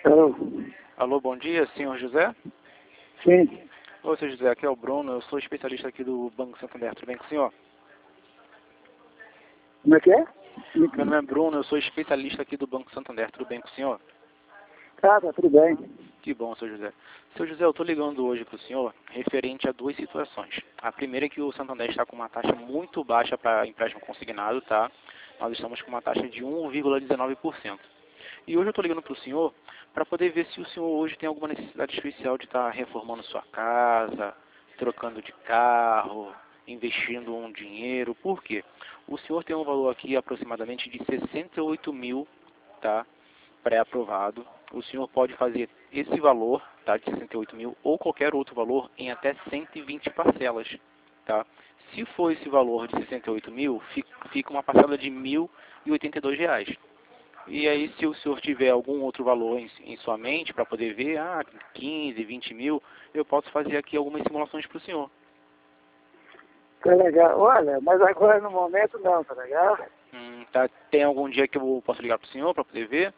Alô? Alô, bom dia, senhor José? Sim. Ô, senhor José, aqui é o Bruno, eu sou especialista aqui do Banco Santander, tudo bem com o senhor? Como é que é? Meu nome é Bruno, eu sou especialista aqui do Banco Santander, tudo bem com o senhor? Tá tudo bem. Que bom, senhor José. Senhor José, eu estou ligando hoje para o senhor referente a duas situações. A primeira é que o Santander está com uma taxa muito baixa para empréstimo consignado, tá? Nós estamos com uma taxa de 1,19%. E hoje eu estou ligando para o senhor para poder ver se o senhor hoje tem alguma necessidade especial de estar reformando sua casa, trocando de carro, investindo um dinheiro. Por quê? O senhor tem um valor aqui aproximadamente de 68 mil, tá? Pré-aprovado. O senhor pode fazer esse valor, tá, de 68 mil, ou qualquer outro valor em até 120 parcelas, tá? Se for esse valor de 68 mil, fica uma parcela de R$ 1.082. E aí, se o senhor tiver algum outro valor em sua mente para poder ver, 15, 20 mil, eu posso fazer aqui algumas simulações para o senhor. Tá legal. Olha, mas agora no momento não, tá legal? Tá? Tem algum dia que eu posso ligar para o senhor para poder ver?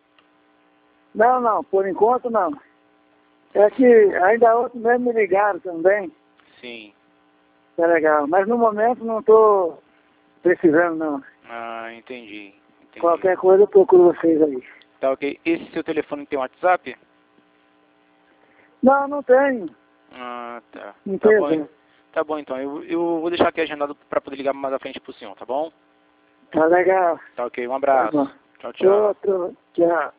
Não, por enquanto não. É que ainda outros mesmo me ligaram também. Sim. Tá legal. Mas no momento não tô precisando não. Entendi. Qualquer coisa eu procuro vocês aí. Tá ok. Esse seu telefone tem WhatsApp? Não tenho. Tá. Não Tá tenho. bom. Tá bom então. Eu vou deixar aqui agendado para poder ligar mais à frente pro senhor, tá bom? Tá legal. Tá ok. Um Tá abraço. bom. Tchau, tchau. Outro. Tchau.